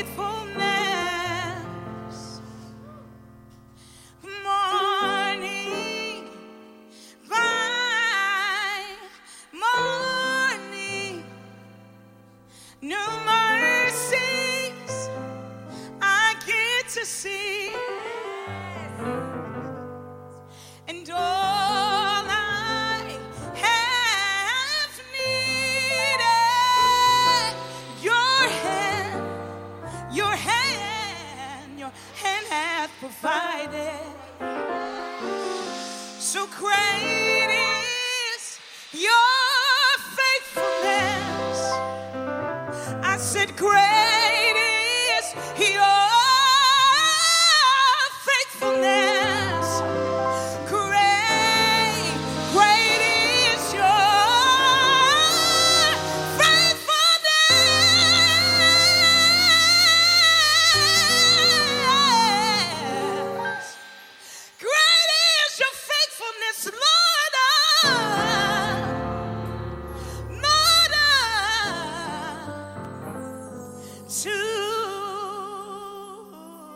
faithfulness. Morning by morning, new mercies I get to see. And all I have needed, your hand hath provided. So great